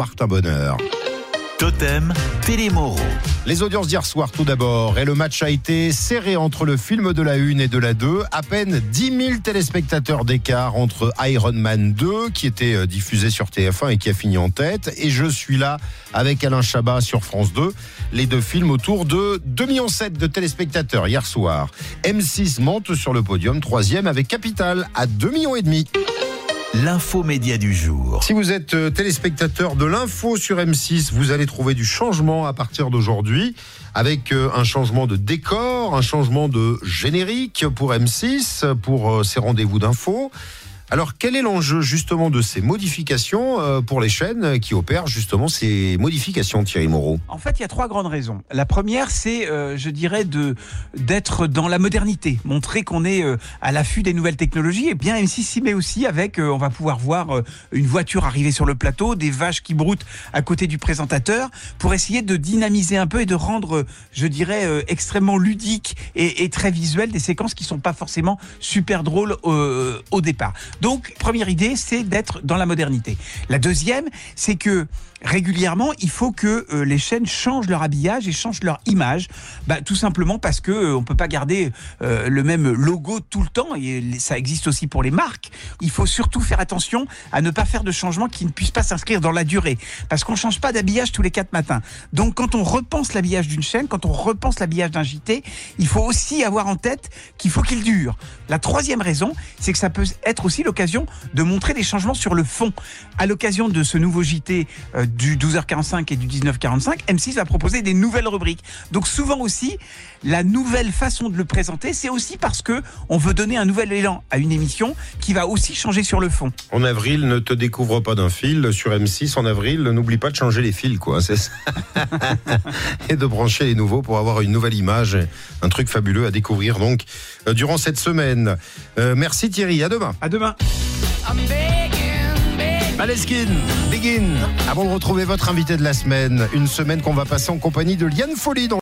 Jean-Martin Bonheur. Totem, Télémoro. Les audiences d'hier soir tout d'abord, et le match a été serré entre le film de la 1 et de la 2. À peine 10 000 téléspectateurs d'écart entre Iron Man 2, qui était diffusé sur TF1 et qui a fini en tête, et Je suis là avec Alain Chabat sur France 2. Les deux films autour de 2,7 millions de téléspectateurs hier soir. M6 monte sur le podium, 3e avec Capital à 2,5 millions. L'infomédia du jour. Si vous êtes téléspectateur de l'info sur M6, vous allez trouver du changement à partir d'aujourd'hui, avec un changement de décor, un changement de générique pour M6, pour ces rendez-vous d'info. Alors, quel est l'enjeu justement de ces modifications pour les chaînes qui opèrent justement ces modifications, Thierry Moreau? En fait, il y a 3 grandes raisons. La première, c'est, je dirais, d'être dans la modernité, montrer qu'on est à l'affût des nouvelles technologies. Et bien, M6 s'y met aussi avec, on va pouvoir voir une voiture arriver sur le plateau, des vaches qui broutent à côté du présentateur, pour essayer de dynamiser un peu et de rendre, je dirais, extrêmement ludique et très visuel des séquences qui sont pas forcément super drôles au départ. Donc, première idée, c'est d'être dans la modernité. La deuxième, c'est que régulièrement, il faut que les chaînes changent leur habillage et changent leur image. Tout simplement parce que on peut pas garder le même logo tout le temps. Et ça existe aussi pour les marques. Il faut surtout faire attention à ne pas faire de changements qui ne puissent pas s'inscrire dans la durée. Parce qu'on change pas d'habillage tous les 4 matins. Donc, quand on repense l'habillage d'une chaîne, quand on repense l'habillage d'un JT, il faut aussi avoir en tête qu'il faut qu'il dure. La troisième raison, c'est que ça peut être aussi l'occasion de montrer des changements sur le fond. À l'occasion de ce nouveau JT du 12h45 et du 19h45, M6 va proposer des nouvelles rubriques. Donc souvent aussi, la nouvelle façon de le présenter, c'est aussi parce que on veut donner un nouvel élan à une émission qui va aussi changer sur le fond. En avril, ne te découvre pas d'un fil sur M6. En avril, n'oublie pas de changer les fils, quoi. C'est ça. Et de brancher les nouveaux pour avoir une nouvelle image. Un truc fabuleux à découvrir donc durant cette semaine. Merci Thierry, à demain. À demain. Maleskin, Begin. Avant de retrouver votre invité de la semaine, une semaine qu'on va passer en compagnie de Liane Folly.